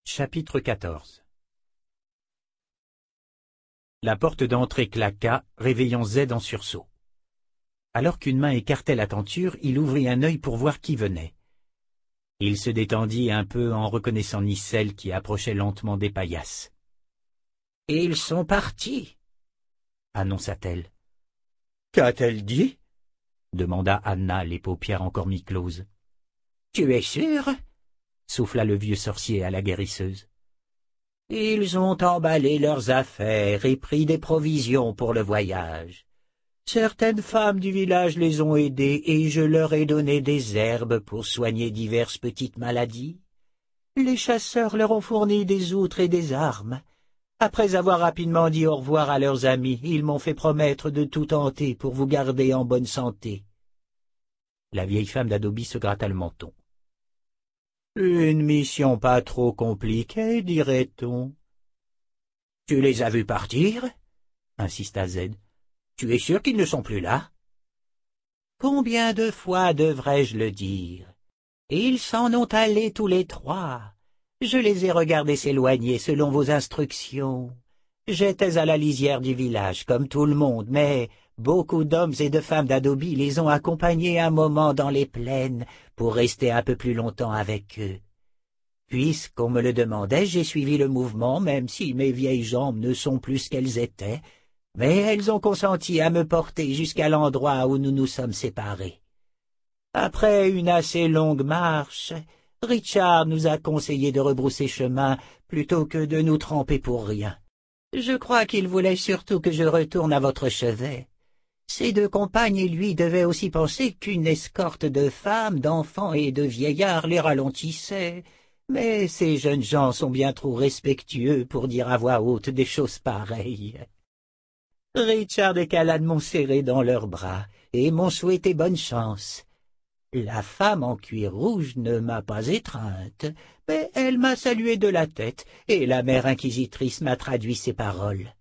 Chapitre 14. La porte d'entrée claqua, réveillant Z en sursaut. Alors qu'une main écartait la tenture, il ouvrit un œil pour voir qui venait. Il se détendit un peu en reconnaissant Nicelle qui approchait lentement des paillasses. « Ils sont partis !» annonça-t-elle. « Qu'a-t-elle dit ?» demanda Anna, les paupières encore mi-closes. « Tu es sûr ?» souffla le vieux sorcier à la guérisseuse. « Ils ont emballé leurs affaires et pris des provisions pour le voyage. Certaines femmes du village les ont aidées et je leur ai donné des herbes pour soigner diverses petites maladies. Les chasseurs leur ont fourni des outres et des armes. Après avoir rapidement dit au revoir à leurs amis, ils m'ont fait promettre de tout tenter pour vous garder en bonne santé. » La vieille femme d'Adobe se gratta le menton. « Une mission pas trop compliquée, dirait-on. »« Tu les as vus partir ?» insista Z. « Tu es sûr qu'ils ne sont plus là ?»« Combien de fois devrais-je le dire? Ils s'en ont allés tous les trois. Je les ai regardés s'éloigner selon vos instructions. J'étais à la lisière du village, comme tout le monde, mais beaucoup d'hommes et de femmes d'Adobe les ont accompagnés un moment dans les plaines pour rester un peu plus longtemps avec eux. Puisqu'on me le demandait, j'ai suivi le mouvement, même si mes vieilles jambes ne sont plus ce qu'elles étaient, mais elles ont consenti à me porter jusqu'à l'endroit où nous nous sommes séparés. Après une assez longue marche, Richard nous a conseillé de rebrousser chemin plutôt que de nous tremper pour rien. Je crois qu'il voulait surtout que je retourne à votre chevet. Ses deux compagnes et lui devaient aussi penser qu'une escorte de femmes, d'enfants et de vieillards les ralentissait, mais ces jeunes gens sont bien trop respectueux pour dire à voix haute des choses pareilles. Richard et Callan m'ont serré dans leurs bras et m'ont souhaité bonne chance. La femme en cuir rouge ne m'a pas étreinte, mais elle m'a salué de la tête, et la mère inquisitrice m'a traduit ses paroles.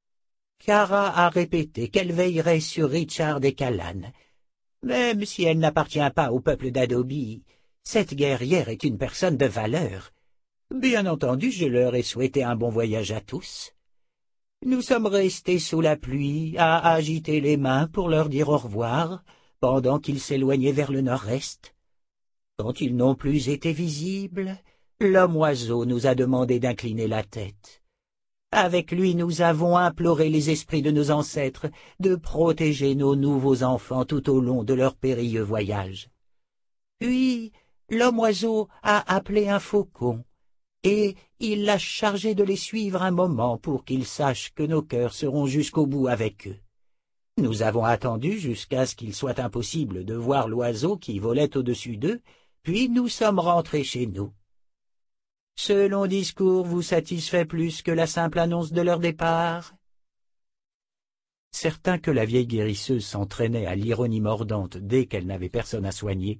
Cara a répété qu'elle veillerait sur Richard et Callan. Même si elle n'appartient pas au peuple d'Adobe, cette guerrière est une personne de valeur. Bien entendu, je leur ai souhaité un bon voyage à tous. Nous sommes restés sous la pluie, à agiter les mains pour leur dire au revoir, pendant qu'ils s'éloignaient vers le nord-est. Quand ils n'ont plus été visibles, l'homme-oiseau nous a demandé d'incliner la tête. Avec lui, nous avons imploré les esprits de nos ancêtres de protéger nos nouveaux enfants tout au long de leur périlleux voyage. Puis, l'homme-oiseau a appelé un faucon, et il l'a chargé de les suivre un moment pour qu'ils sachent que nos cœurs seront jusqu'au bout avec eux. Nous avons attendu jusqu'à ce qu'il soit impossible de voir l'oiseau qui volait au-dessus d'eux, puis nous sommes rentrés chez nous. Ce long discours vous satisfait plus que la simple annonce de leur départ? Certain que la vieille guérisseuse s'entraînait à l'ironie mordante dès qu'elle n'avait personne à soigner,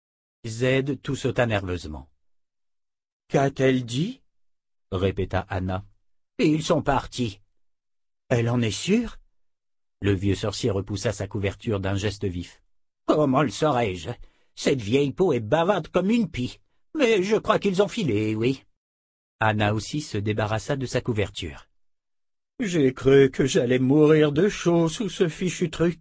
Z tout sauta nerveusement. « Qu'a-t-elle dit ?» répéta Anna. « Ils sont partis. »« Elle en est sûre ?» Le vieux sorcier repoussa sa couverture d'un geste vif. « Comment le saurais-je? Cette vieille peau est bavarde comme une pie, mais je crois qu'ils ont filé, oui. » Anna aussi se débarrassa de sa couverture. « J'ai cru que j'allais mourir de chaud sous ce fichu truc. »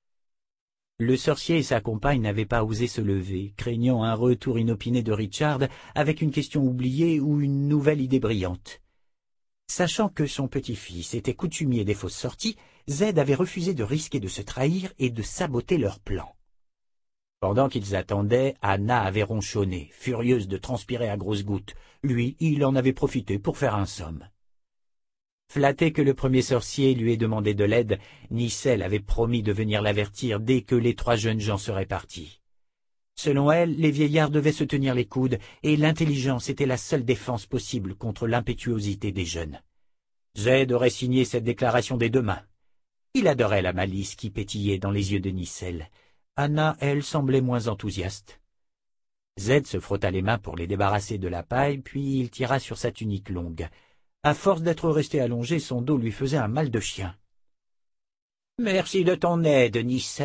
Le sorcier et sa compagne n'avaient pas osé se lever, craignant un retour inopiné de Richard avec une question oubliée ou une nouvelle idée brillante. Sachant que son petit-fils était coutumier des fausses sorties, Z avait refusé de risquer de se trahir et de saboter leur plan. Pendant qu'ils attendaient, Anna avait ronchonné, furieuse de transpirer à grosses gouttes. Lui, il en avait profité pour faire un somme. Flatté que le premier sorcier lui ait demandé de l'aide, Nicelle avait promis de venir l'avertir dès que les trois jeunes gens seraient partis. Selon elle, les vieillards devaient se tenir les coudes, et l'intelligence était la seule défense possible contre l'impétuosité des jeunes. Z aurait signé cette déclaration des deux mains. Il adorait la malice qui pétillait dans les yeux de Nicelle. Anna, elle, semblait moins enthousiaste. Z se frotta les mains pour les débarrasser de la paille, puis il tira sur sa tunique longue. À force d'être resté allongé, son dos lui faisait un mal de chien. « Merci de ton aide, Nicelle, »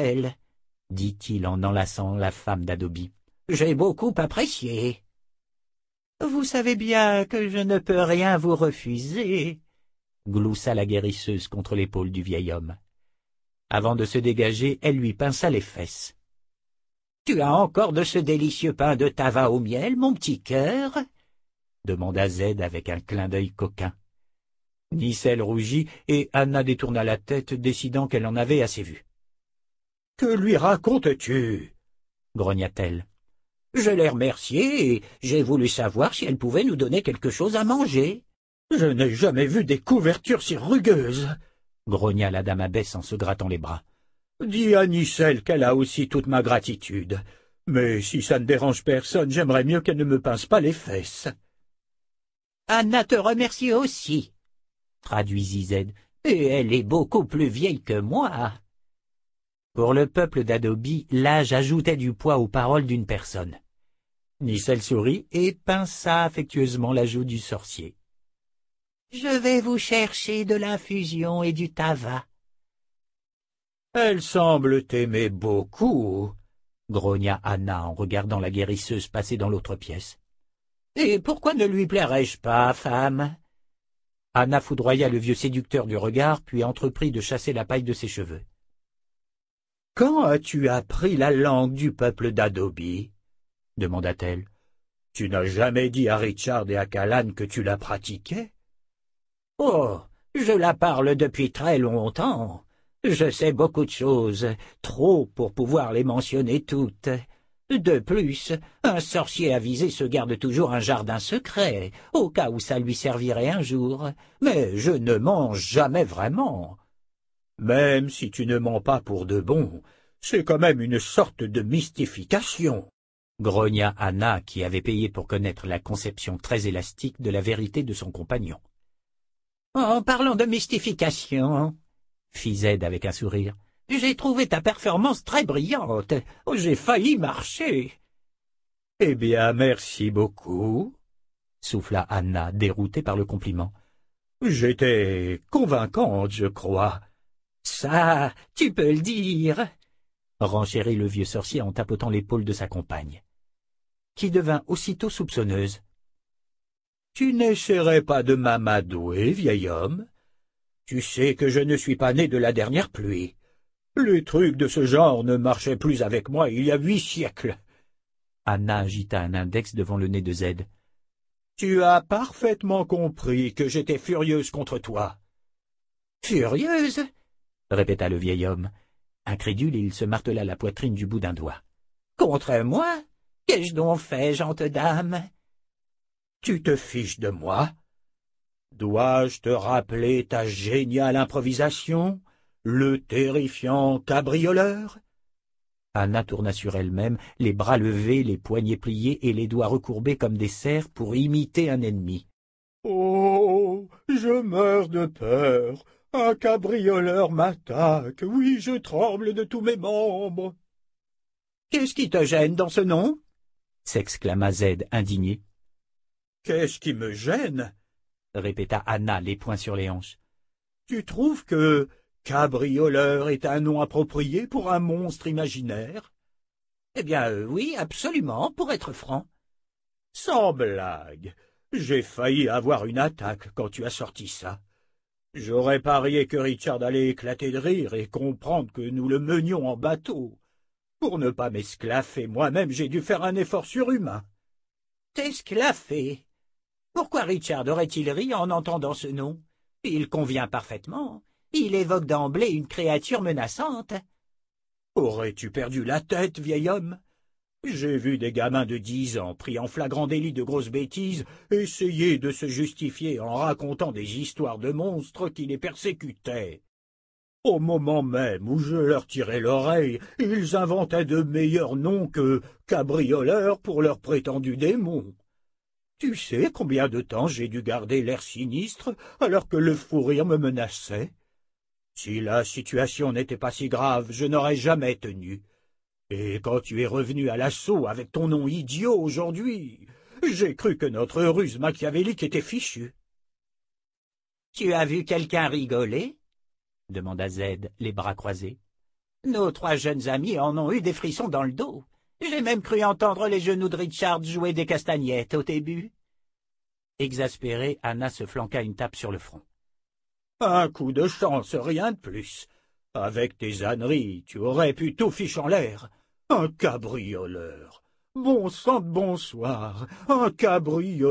dit-il en enlaçant la femme d'Adobe. « J'ai beaucoup apprécié. » Vous savez bien que je ne peux rien vous refuser, gloussa la guérisseuse contre l'épaule du vieil homme. Avant de se dégager, elle lui pinça les fesses. « Tu as encore de ce délicieux pain de tabac au miel, mon petit cœur ?» demanda Z avec un clin d'œil coquin. Nicelle rougit et Anna détourna la tête, décidant qu'elle en avait assez vu. « Que lui racontes-tu » grogna-t-elle. « Je l'ai remerciée et j'ai voulu savoir si elle pouvait nous donner quelque chose à manger. »« Je n'ai jamais vu des couvertures si rugueuses » grogna la dame abbesse en se grattant les bras. « Dis à Nicelle qu'elle a aussi toute ma gratitude. Mais si ça ne dérange personne, j'aimerais mieux qu'elle ne me pince pas les fesses. »« Anna te remercie aussi, » traduisit Z, « et elle est beaucoup plus vieille que moi. » Pour le peuple d'Adobe, l'âge ajoutait du poids aux paroles d'une personne. Nicelle sourit et pinça affectueusement la joue du sorcier. « Je vais vous chercher de l'infusion et du tabac. »« Elle semble t'aimer beaucoup, » grogna Anna en regardant la guérisseuse passer dans l'autre pièce. « Et pourquoi ne lui plairais-je pas, femme ?» Anna foudroya le vieux séducteur du regard, puis entreprit de chasser la paille de ses cheveux. « Quand as-tu appris la langue du peuple d'Adobe ?» demanda-t-elle. « Tu n'as jamais dit à Richard et à Callan que tu la pratiquais ?»« Oh, je la parle depuis très longtemps. Je sais beaucoup de choses, trop pour pouvoir les mentionner toutes. De plus, un sorcier avisé se garde toujours un jardin secret, au cas où ça lui servirait un jour. Mais je ne mens jamais vraiment. » « Même si tu ne mens pas pour de bon, c'est quand même une sorte de mystification, » grogna Anna, qui avait payé pour connaître la conception très élastique de la vérité de son compagnon. « En parlant de mystification, » fit Z avec un sourire, « j'ai trouvé ta performance très brillante. J'ai failli marcher. »« Eh bien, merci beaucoup, » souffla Anna, déroutée par le compliment. « J'étais convaincante, je crois. »« Ça, tu peux le dire, » renchérit le vieux sorcier en tapotant l'épaule de sa compagne, qui devint aussitôt soupçonneuse. « Tu n'essaierais pas de m'amadouer, vieil homme? Tu sais que je ne suis pas né de la dernière pluie. Les trucs de ce genre ne marchaient plus avec moi il y a 8 siècles. » Anna agita un index devant le nez de Z. « Tu as parfaitement compris que j'étais furieuse contre toi. »« Furieuse ?» répéta le vieil homme. Incrédule, il se martela la poitrine du bout d'un doigt. « Contre moi? Qu'ai-je donc fait, gente dame? »« Tu te fiches de moi? Dois-je te rappeler ta géniale improvisation, le terrifiant cabrioleur ?» Anna tourna sur elle-même, les bras levés, les poignets pliés et les doigts recourbés comme des serres pour imiter un ennemi. « Oh, je meurs de peur. Un cabrioleur m'attaque. Oui, je tremble de tous mes membres. »« Qu'est-ce qui te gêne dans ce nom ?» s'exclama Z, indigné. « Qu'est-ce qui me gêne ?» répéta Anna, les poings sur les hanches. « Tu trouves que cabrioleur est un nom approprié pour un monstre imaginaire? »« Eh bien, oui, absolument, pour être franc. »« Sans blague, j'ai failli avoir une attaque quand tu as sorti ça. J'aurais parié que Richard allait éclater de rire et comprendre que nous le menions en bateau. Pour ne pas m'esclaffer moi-même, j'ai dû faire un effort surhumain. »« T'esclaffer? Pourquoi Richard aurait-il ri en entendant ce nom? Il convient parfaitement. Il évoque d'emblée une créature menaçante. »« Aurais-tu perdu la tête, vieil homme? J'ai vu des gamins de 10 ans pris en flagrant délit de grosses bêtises essayer de se justifier en racontant des histoires de monstres qui les persécutaient. Au moment même où je leur tirais l'oreille, ils inventaient de meilleurs noms que cabrioleurs pour leurs prétendus démons. Tu sais combien de temps j'ai dû garder l'air sinistre alors que le fou rire me menaçait? Si la situation n'était pas si grave, je n'aurais jamais tenu. Et quand tu es revenu à l'assaut avec ton nom idiot aujourd'hui, j'ai cru que notre ruse machiavélique était fichue. « Tu as vu quelqu'un rigoler ?» demanda Z, les bras croisés. « Nos 3 jeunes amis en ont eu des frissons dans le dos. J'ai même cru entendre les genoux de Richard jouer des castagnettes au début. Exaspérée, Anna se flanqua une tape sur le front. « Un coup de chance, rien de plus. Avec tes âneries, tu aurais pu tout fiche en l'air. Un cabrioleur. Bon sang de bonsoir, un cabrioleur. »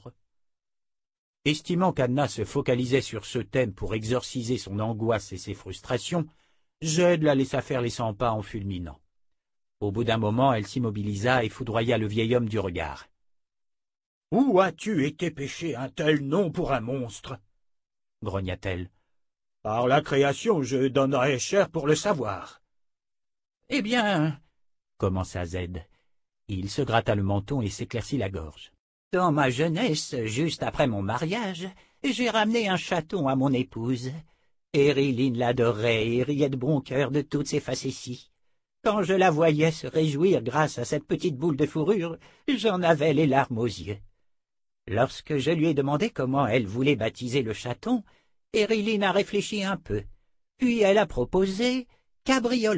Estimant qu'Anna se focalisait sur ce thème pour exorciser son angoisse et ses frustrations, Zed la laissa faire les 100 pas en fulminant. Au bout d'un moment, elle s'immobilisa et foudroya le vieil homme du regard. « Où as-tu été pêcher un tel nom pour un monstre ?» grogna-t-elle. « Par la création, je donnerais cher pour le savoir. »« Eh bien, » commença Zed. Il se gratta le menton et s'éclaircit la gorge. « Dans ma jeunesse, juste après mon mariage, j'ai ramené un chaton à mon épouse. Eriline l'adorait et riait de bon cœur de toutes ses facéties. Quand je la voyais se réjouir grâce à cette petite boule de fourrure, j'en avais les larmes aux yeux. Lorsque je lui ai demandé comment elle voulait baptiser le chaton, Eriline a réfléchi un peu. Puis elle a proposé « cabrioleur »,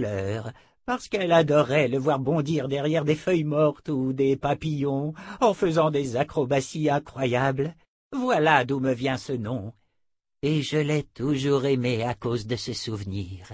parce qu'elle adorait le voir bondir derrière des feuilles mortes ou des papillons, en faisant des acrobaties incroyables. Voilà d'où me vient ce nom. Et je l'ai toujours aimé à cause de ce souvenir.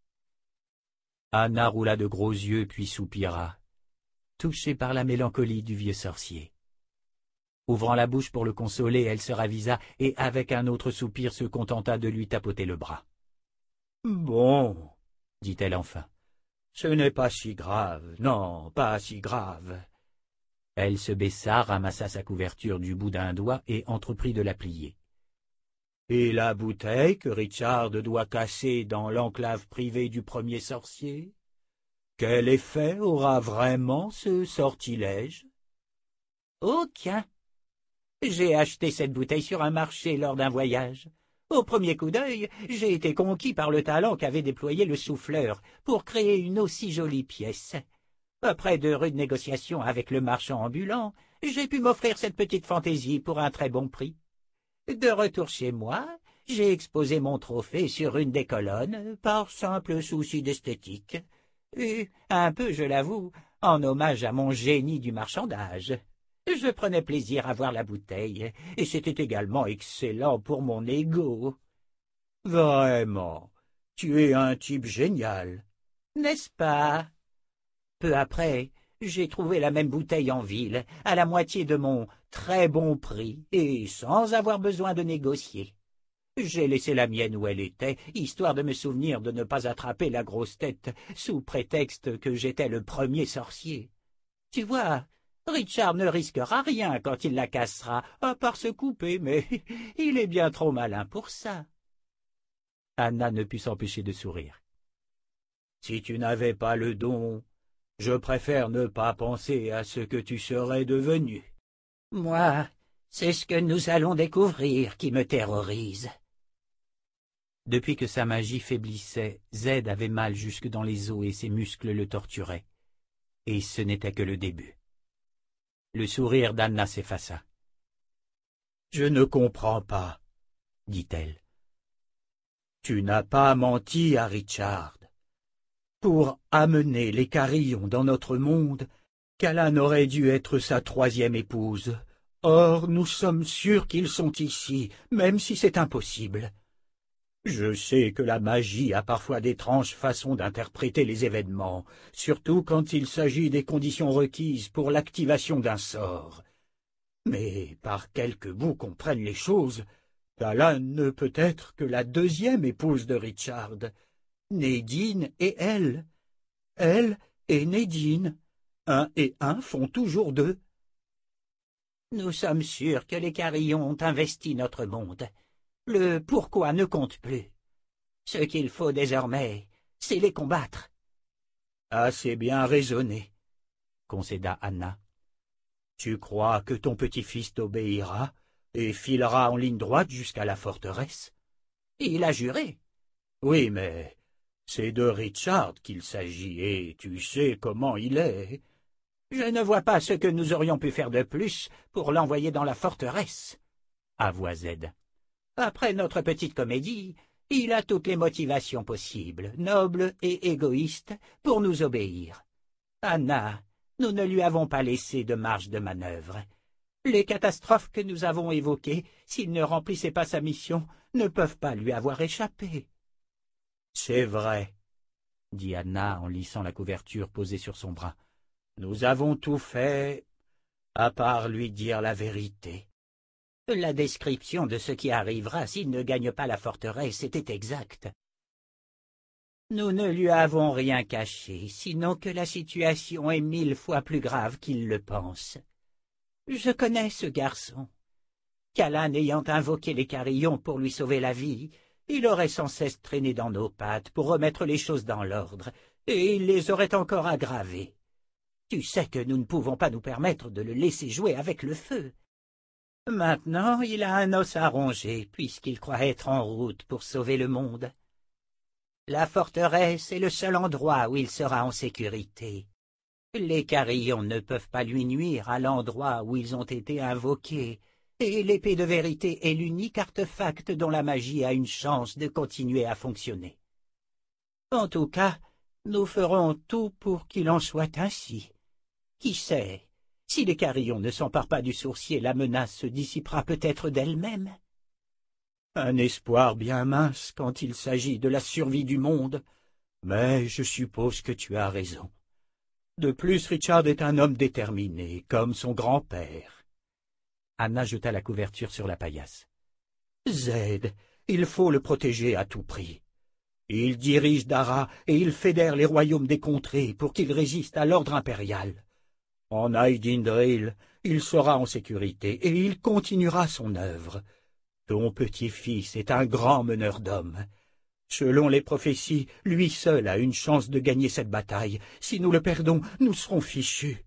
Anna roula de gros yeux puis soupira, touchée par la mélancolie du vieux sorcier. Ouvrant la bouche pour le consoler, elle se ravisa et, avec un autre soupir, se contenta de lui tapoter le bras. « Bon, » dit-elle enfin. « Ce n'est pas si grave, non, pas si grave. » Elle se baissa, ramassa sa couverture du bout d'un doigt et entreprit de la plier. « Et la bouteille que Richard doit casser dans l'enclave privée du premier sorcier? Quel effet aura vraiment ce sortilège? » ?»« Aucun. J'ai acheté cette bouteille sur un marché lors d'un voyage. Au premier coup d'œil, j'ai été conquis par le talent qu'avait déployé le souffleur pour créer une aussi jolie pièce. Après de rudes négociations avec le marchand ambulant, j'ai pu m'offrir cette petite fantaisie pour un très bon prix. De retour chez moi, j'ai exposé mon trophée sur une des colonnes, par simple souci d'esthétique. Et un peu, je l'avoue, en hommage à mon génie du marchandage. Je prenais plaisir à voir la bouteille, et c'était également excellent pour mon ego. »« Vraiment, tu es un type génial. »« N'est-ce pas ?» Peu après, j'ai trouvé la même bouteille en ville, à la moitié de mon très bon prix, et sans avoir besoin de négocier. J'ai laissé la mienne où elle était, histoire de me souvenir de ne pas attraper la grosse tête, sous prétexte que j'étais le premier sorcier. Tu vois, Richard ne risquera rien quand il la cassera, à part se couper, mais il est bien trop malin pour ça. Anna ne put s'empêcher de sourire. « Si tu n'avais pas le don, je préfère ne pas penser à ce que tu serais devenu. »« Moi, c'est ce que nous allons découvrir qui me terrorise. » Depuis que sa magie faiblissait, Zed avait mal jusque dans les os et ses muscles le torturaient. Et ce n'était que le début. Le sourire d'Anna s'effaça. « Je ne comprends pas, » dit-elle. « Tu n'as pas menti à Richard. Pour amener les carillons dans notre monde, Callan aurait dû être sa troisième épouse. Or, nous sommes sûrs qu'ils sont ici, même si c'est impossible. Je sais que la magie a parfois d'étranges façons d'interpréter les événements, surtout quand il s'agit des conditions requises pour l'activation d'un sort. Mais par quelque bout qu'on prenne les choses, Callan ne peut être que la deuxième épouse de Richard. Nadine et elle. Elle et Nadine. 1 et 1 font toujours 2. Nous sommes sûrs que les carillons ont investi notre monde. Le pourquoi ne compte plus. Ce qu'il faut désormais, c'est les combattre. Assez bien raisonné, concéda Anna. Tu crois que ton petit-fils t'obéira et filera en ligne droite jusqu'à la forteresse? Il a juré. Oui, mais c'est de Richard qu'il s'agit, et tu sais comment il est. Je ne vois pas ce que nous aurions pu faire de plus pour l'envoyer dans la forteresse, avoua Zed. Après notre petite comédie, il a toutes les motivations possibles, nobles et égoïstes, pour nous obéir. Anna, nous ne lui avons pas laissé de marge de manœuvre. Les catastrophes que nous avons évoquées, s'il ne remplissait pas sa mission, ne peuvent pas lui avoir échappé. C'est vrai, dit Anna en lissant la couverture posée sur son bras. Nous avons tout fait, à part lui dire la vérité. La description de ce qui arrivera s'il ne gagne pas la forteresse était exacte. Nous ne lui avons rien caché, sinon que la situation est 1000 fois plus grave qu'il le pense. Je connais ce garçon. Callan ayant invoqué les carillons pour lui sauver la vie, il aurait sans cesse traîné dans nos pattes pour remettre les choses dans l'ordre, et il les aurait encore aggravées. Tu sais que nous ne pouvons pas nous permettre de le laisser jouer avec le feu. Maintenant, il a un os à ronger, puisqu'il croit être en route pour sauver le monde. La forteresse est le seul endroit où il sera en sécurité. Les carillons ne peuvent pas lui nuire à l'endroit où ils ont été invoqués, et l'épée de vérité est l'unique artefact dont la magie a une chance de continuer à fonctionner. En tout cas, nous ferons tout pour qu'il en soit ainsi. Qui sait, si les carillons ne s'emparent pas du sourcier, la menace se dissipera peut-être d'elle-même. Un espoir bien mince quand il s'agit de la survie du monde, mais je suppose que tu as raison. De plus, Richard est un homme déterminé, comme son grand-père. Anna jeta la couverture sur la paillasse. Zed, il faut le protéger à tout prix. Il dirige Dara et il fédère les royaumes des contrées pour qu'il résiste à l'ordre impérial. En Aïdindril, il sera en sécurité et il continuera son œuvre. Ton petit-fils est un grand meneur d'hommes. Selon les prophéties, lui seul a une chance de gagner cette bataille. Si nous le perdons, nous serons fichus.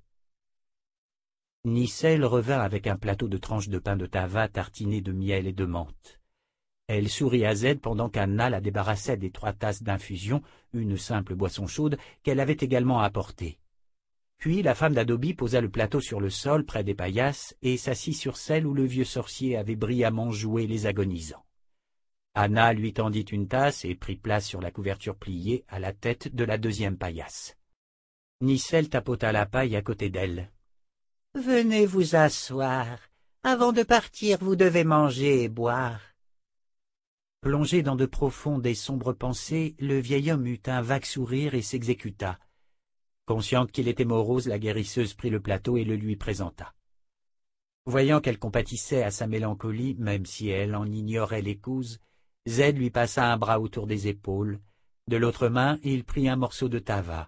Nicelle revint avec un plateau de tranches de pain de Tava tartiné de miel et de menthe. Elle sourit à Zed pendant qu'Anna la débarrassait des 3 tasses d'infusion, une simple boisson chaude, qu'elle avait également apportée. Puis la femme d'Adobe posa le plateau sur le sol près des paillasses et s'assit sur celle où le vieux sorcier avait brillamment joué les agonisants. Anna lui tendit une tasse et prit place sur la couverture pliée à la tête de la 2e paillasse. Nicelle tapota la paille à côté d'elle. « Venez vous asseoir. Avant de partir, vous devez manger et boire. » Plongé dans de profondes et sombres pensées, le vieil homme eut un vague sourire et s'exécuta. Consciente qu'il était morose, la guérisseuse prit le plateau et le lui présenta. Voyant qu'elle compatissait à sa mélancolie, même si elle en ignorait les causes, Zed lui passa un bras autour des épaules. De l'autre main, il prit un morceau de Tava.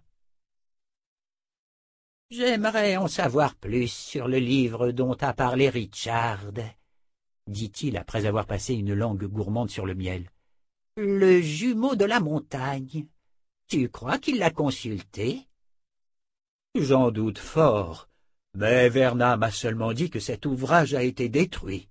« J'aimerais en savoir plus sur le livre dont a parlé Richard, » dit-il après avoir passé une langue gourmande sur le miel. « Le jumeau de la montagne. Tu crois qu'il l'a consulté? » J'en doute fort, mais Verna m'a seulement dit que cet ouvrage a été détruit.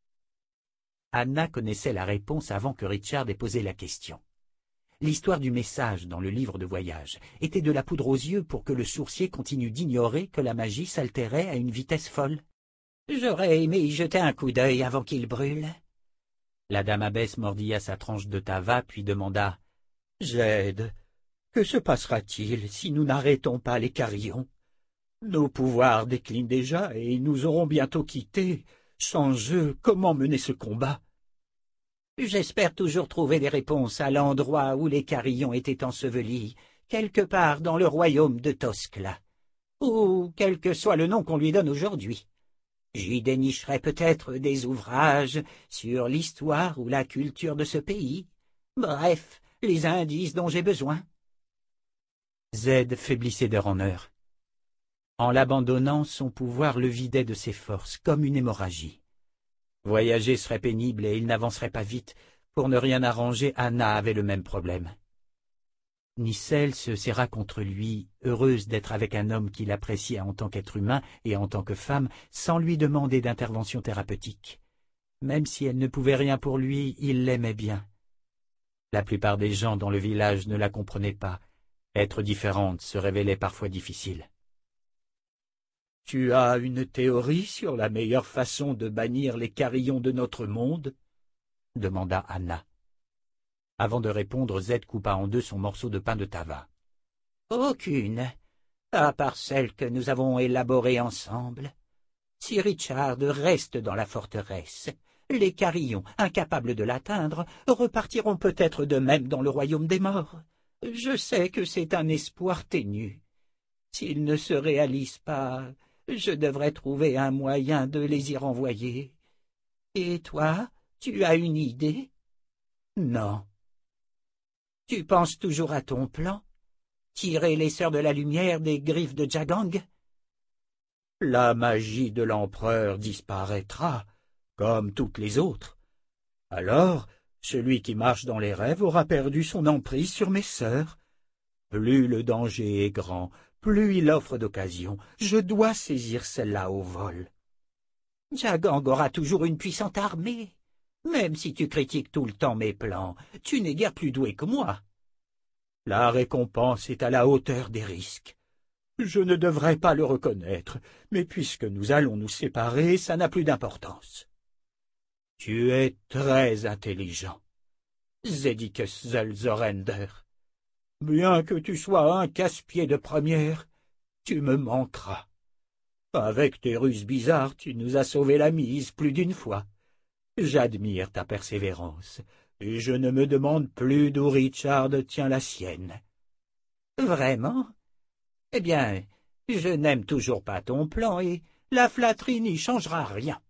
Anna connaissait la réponse avant que Richard ait posé la question. L'histoire du message dans le livre de voyage était de la poudre aux yeux pour que le sourcier continue d'ignorer que la magie s'altérait à une vitesse folle. J'aurais aimé y jeter un coup d'œil avant qu'il brûle. La dame abbesse mordilla sa tranche de Tava puis demanda « Zed, que se passera-t-il si nous n'arrêtons pas les carillons? Nos pouvoirs déclinent déjà et nous aurons bientôt quitté. Sans eux, comment mener ce combat? » J'espère toujours trouver des réponses à l'endroit où les carillons étaient ensevelis, quelque part dans le royaume de Toskla, ou quel que soit le nom qu'on lui donne aujourd'hui. J'y dénicherai peut-être des ouvrages sur l'histoire ou la culture de ce pays. Bref, les indices dont j'ai besoin. Zed faiblissait d'heure en heure. En l'abandonnant, son pouvoir le vidait de ses forces, comme une hémorragie. Voyager serait pénible et il n'avancerait pas vite. Pour ne rien arranger, Anna avait le même problème. Nicelle se serra contre lui, heureuse d'être avec un homme qui l'appréciait en tant qu'être humain et en tant que femme, sans lui demander d'intervention thérapeutique. Même si elle ne pouvait rien pour lui, il l'aimait bien. La plupart des gens dans le village ne la comprenaient pas. Être différente se révélait parfois difficile. « Tu as une théorie sur la meilleure façon de bannir les carillons de notre monde ?» demanda Anna. Avant de répondre, Zed coupa en deux son morceau de pain de Tava. « Aucune, à part celle que nous avons élaborée ensemble. Si Richard reste dans la forteresse, les carillons, incapables de l'atteindre, repartiront peut-être de même dans le royaume des morts. Je sais que c'est un espoir ténu. S'il ne se réalise pas, je devrais trouver un moyen de les y renvoyer. Et toi, tu as une idée? Non. Tu penses toujours à ton plan? Tirer les Sœurs de la Lumière des griffes de Jagang? La magie de l'empereur disparaîtra, comme toutes les autres. Alors, celui qui marche dans les rêves aura perdu son emprise sur mes sœurs. Plus le danger est grand, plus il offre d'occasions. Je dois saisir celle-là au vol. Jagang aura toujours une puissante armée. Même si tu critiques tout le temps mes plans, tu n'es guère plus doué que moi. La récompense est à la hauteur des risques. Je ne devrais pas le reconnaître, mais puisque nous allons nous séparer, ça n'a plus d'importance. Tu es très intelligent, Zedicus Zelzorender. Bien que tu sois un casse-pied de première, tu me manqueras. Avec tes ruses bizarres, tu nous as sauvé la mise plus d'une fois. J'admire ta persévérance, et je ne me demande plus d'où Richard tient la sienne. Vraiment? Eh bien, je n'aime toujours pas ton plan, et la flatterie n'y changera rien.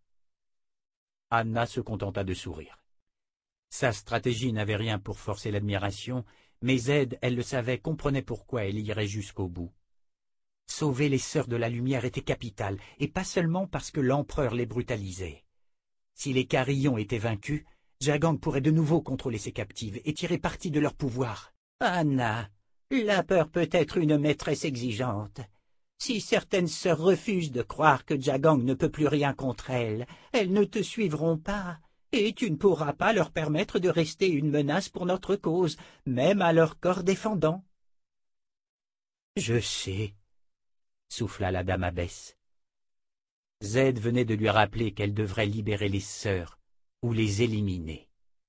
Anna se contenta de sourire. Sa stratégie n'avait rien pour forcer l'admiration, mais Zed, elle le savait, comprenait pourquoi elle irait jusqu'au bout. Sauver les Sœurs de la Lumière était capital, et pas seulement parce que l'empereur les brutalisait. Si les carillons étaient vaincus, Jagang pourrait de nouveau contrôler ses captives et tirer parti de leur pouvoir. Anna, la peur peut être une maîtresse exigeante. Si certaines sœurs refusent de croire que Jagang ne peut plus rien contre elles, elles ne te suivront pas, et tu ne pourras pas leur permettre de rester une menace pour notre cause, même à leur corps défendant. Je sais, souffla la dame abbesse. Zed venait de lui rappeler qu'elle devrait libérer les sœurs ou les éliminer.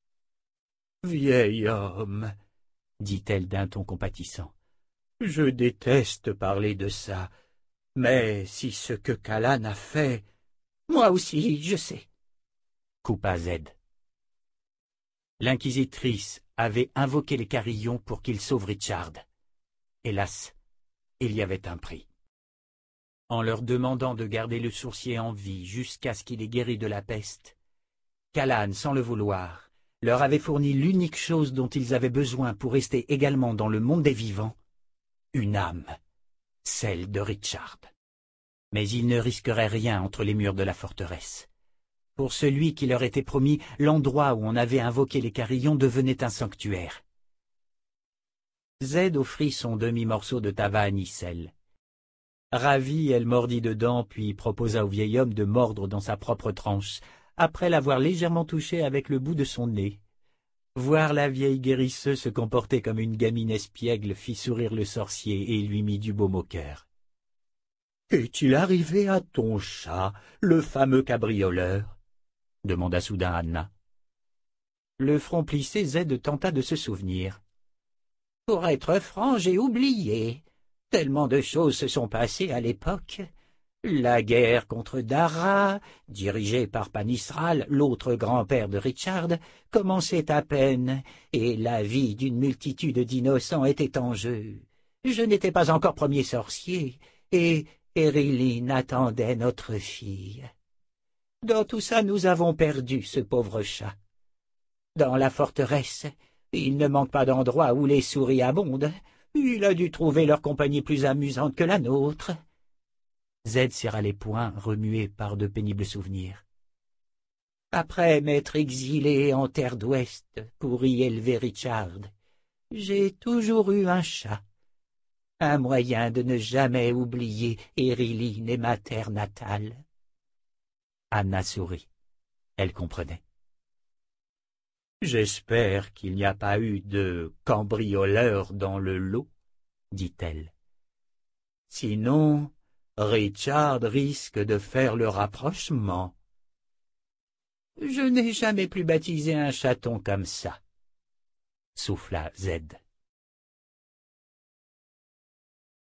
Vieil homme, dit-elle d'un ton compatissant, je déteste parler de ça, mais si ce que Kalan a fait... Moi aussi, je sais, coupa Zed. L'inquisitrice avait invoqué les carillons pour qu'ils sauvent Richard. Hélas, il y avait un prix. En leur demandant de garder le sourcier en vie jusqu'à ce qu'il ait guéri de la peste, Kalan, sans le vouloir, leur avait fourni l'unique chose dont ils avaient besoin pour rester également dans le monde des vivants, une âme, celle de Richard. Mais ils ne risqueraient rien entre les murs de la forteresse. Pour celui qui leur était promis, l'endroit où on avait invoqué les carillons devenait un sanctuaire. Zed offrit son demi-morceau de tabac à Nissel. Ravie, elle mordit dedans, puis proposa au vieil homme de mordre dans sa propre tranche, après l'avoir légèrement touché avec le bout de son nez. Voir la vieille guérisseuse se comporter comme une gamine espiègle fit sourire le sorcier et lui mit du baume au cœur. « Est-il arrivé à ton chat, le fameux cabrioleur ?» demanda soudain Anna. Le front plissé, Zed tenta de se souvenir. « Pour être franc, j'ai oublié. Tellement de choses se sont passées à l'époque. La guerre contre Dara, dirigée par Panisral, l'autre grand-père de Richard, commençait à peine, et la vie d'une multitude d'innocents était en jeu. Je n'étais pas encore premier sorcier, et Erilyn attendait notre fille. Dans tout ça, nous avons perdu ce pauvre chat. Dans la forteresse, il ne manque pas d'endroits où les souris abondent. Il a dû trouver leur compagnie plus amusante que la nôtre. Zed serra les poings, remué par de pénibles souvenirs. Après m'être exilé en terre d'Ouest pour y élever Richard, j'ai toujours eu un chat. Un moyen de ne jamais oublier Erilyn et ma terre natale. Anna sourit. Elle comprenait. « J'espère qu'il n'y a pas eu de cambrioleur dans le lot, » dit-elle. « Sinon, Richard risque de faire le rapprochement. »« Je n'ai jamais plus baptisé un chaton comme ça, » souffla Zed.